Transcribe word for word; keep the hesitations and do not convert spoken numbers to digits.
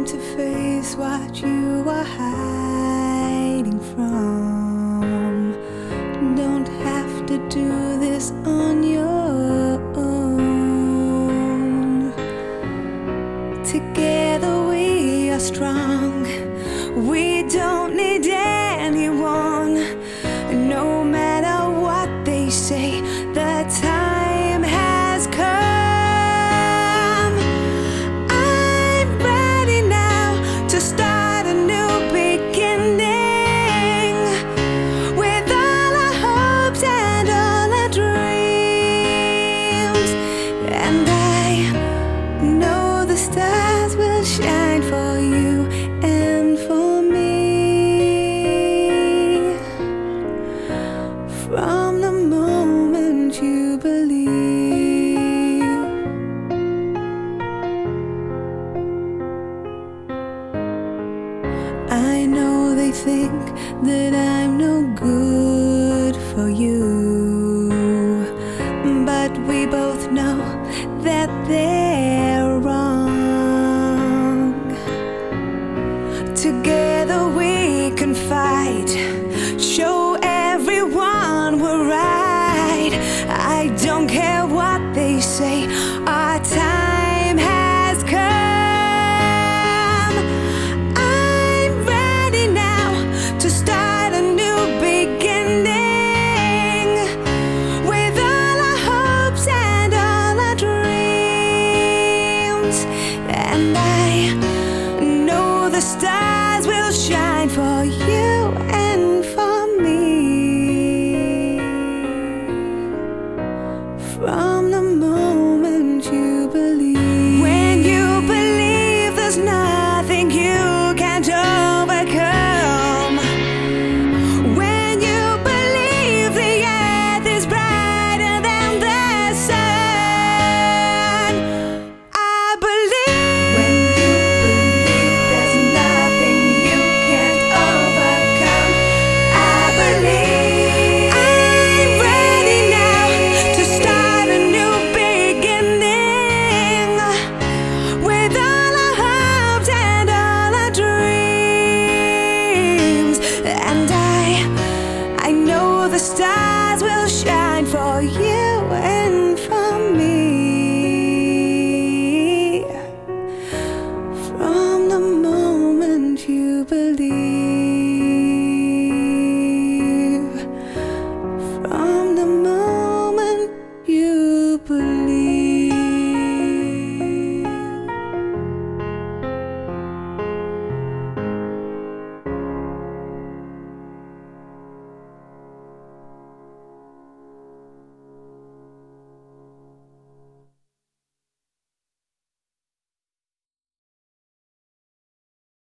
to face what you are hiding from. Don't have to do this on your own. Together we are strong. We don't need anyone. No matter what they say, the time has come. I'm ready now to start a new beginning, with all our hopes and all our dreams. And I know the stars will shine for you and for me. From the moment you believe, I know they think that I'm no good for you, but we both know that they're wrong. Together we can fight, show everyone we're right. I don't care what they say, our time has come. I'm ready now to start a new beginning, with all our hopes and all our dreams. And I know the stars